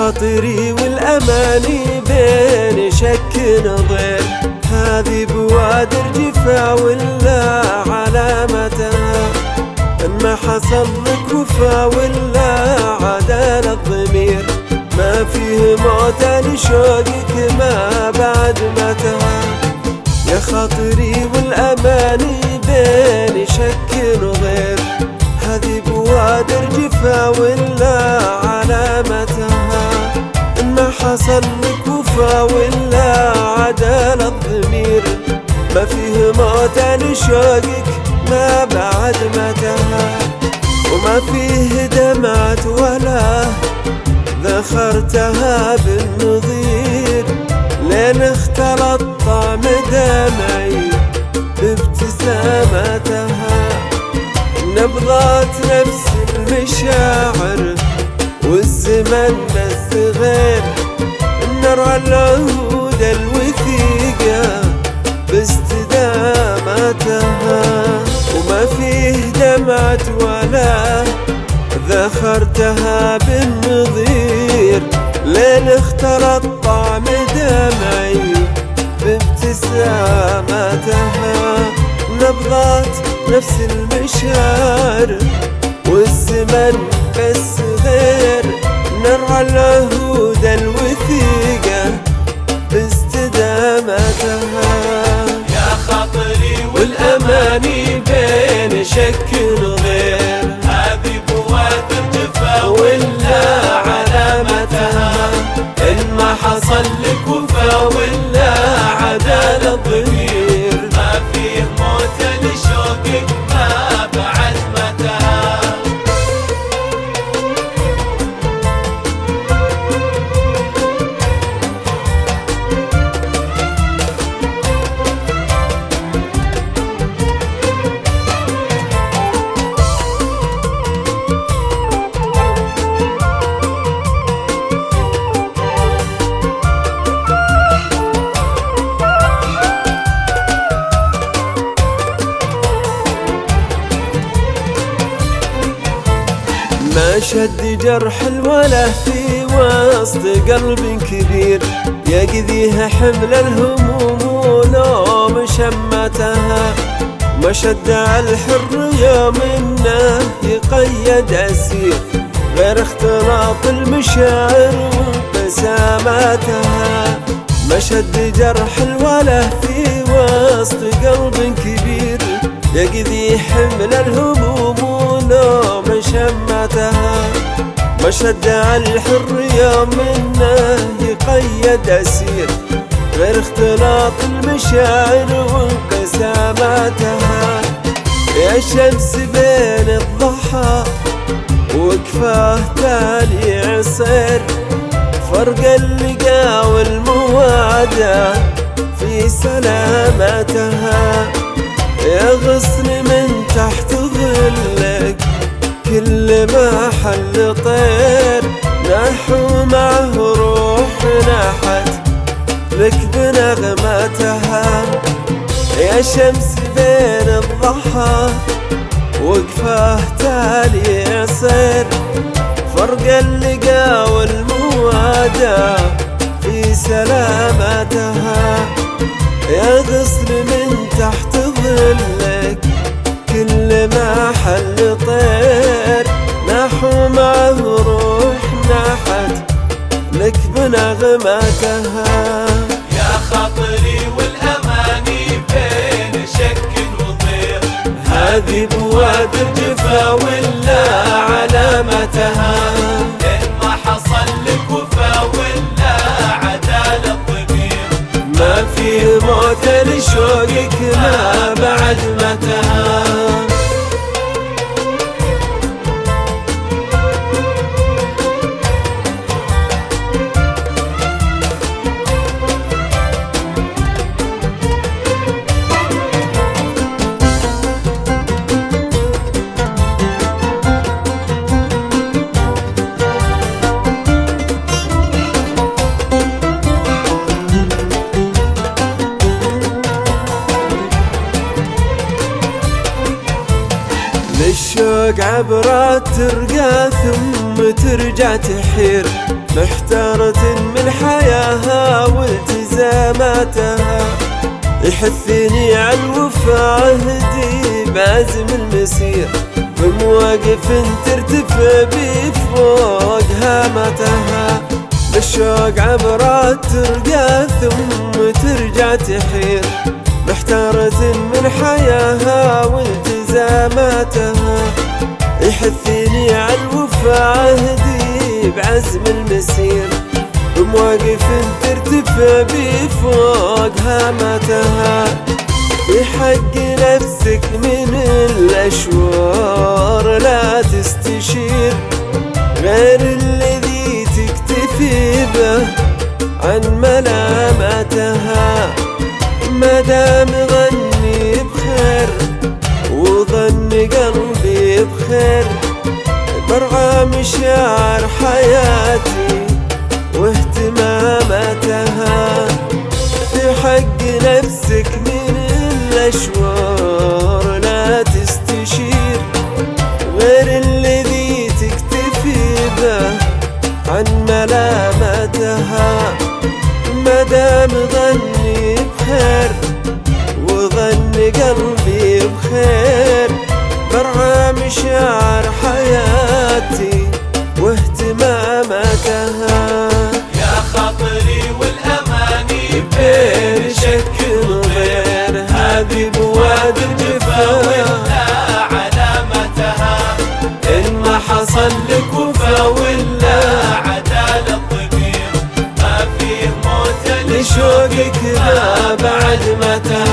خاطري والأماني بين شك نظير، هذه بوادر جفا ولا علامتها؟ إن ما حصل لك وفا ولا عدال الضمير، ما فيه موت لشوقك ما بعد متها. يا خاطري والأماني بين شك نظير، هذه بوادر جفا ولا علامتها؟ إن ما حصل لك وفا ولا عدال الضمير، ما فيه موت لشوقك ما بعد متها. وما فيه دمعة ولا ذخرتها بالنظير، لين اختلط طعم دمعي بابتسامتها. نبضات نفس المشاعر والزمن بس غير، نرعى العهود الوثيقة باستدامتها. وما فيه دمعة ولا ذخرتها بالنظير، لين اختلط طعم دمعي بابتسامتها. نبضات نفس المشاعر والزمن بس غير، نرعى العهود الوثيقة باستدامتها. يا خاطري والأماني بين شك وغير، هذه بوادر جفا ولا علامتها؟ إن ما حصل لك وفا ولا عدال الضمير، ما فيه موت لشوقك ما بعد متى. ما شد جرح الوله في وسط قلب كبير، يقذيها حمل الهموم ولوم شمتها. ما شد على الحر يوم انه يقيد اسير، غير اختلاط المشاعر وابتساماتها. ما شد جرح الوله في وسط قلب كبير، يقذي حمل الهموم ولوم شمتها. ما شد على الحر يوم انه يقيد اسير، غير اختلاط المشاعر وانقساماتها. يا شمس بين الضحى وكفاه تالي عصير، فرق اللقا والموادة في سلامتها. يا غصن من تحت ظلك كل ما حل طير، نحو معه روح نحت لك بنغمتها. يا شمس بين الضحى وقفاه تالي عصير، فرق اللقا والموادة في سلامتها. يا غصن من تحت ظلك كل ما حل طير، نحو معه روح نحت لك بنغمتها. يا خاطري والأماني بين شك وضير، هذه بوادر جفا ولا علامتها؟ إن ما حصل لك وفا ولا عدال الضمير، ما فيه موت لشوقك ما بعد متها. للشوق عبرات ترقى ثم ترجع تحير، محتارة من حياها والتزاماتها، يحثني على الوفا عهدي بعزم المسير، بمواقف ترتفع بي فوق هامتها، بالشوق عبرات ترقى ثم ترجع تحير، محتارة من حياها والتزاماتها، يحثني على الوفا عهدي بعزم المسير، بمواقف ترتفع بي فوق هامتها، في حق نفسك من الأشوار لا تستشير غير الذي تكتفي به عن ملامتها، مدام غني بخير وظن قلبي بخير، برعى مشاعر حياتي واهتماماتها، في حق نفسك من الأشوار لا تستشير غير الذي تكتفي به عن ملامتها، مدام ظني بخير وظن قلبي بخير، برعى مشاعر حياتي واهتماماتها، يا خاطري والأماني بين شك غير هذه بوادر جفا ولا علامتها، إن ما حصل لك وفا ولا عدالة ضمير ما فيه موت لشوقك لا بعد متى،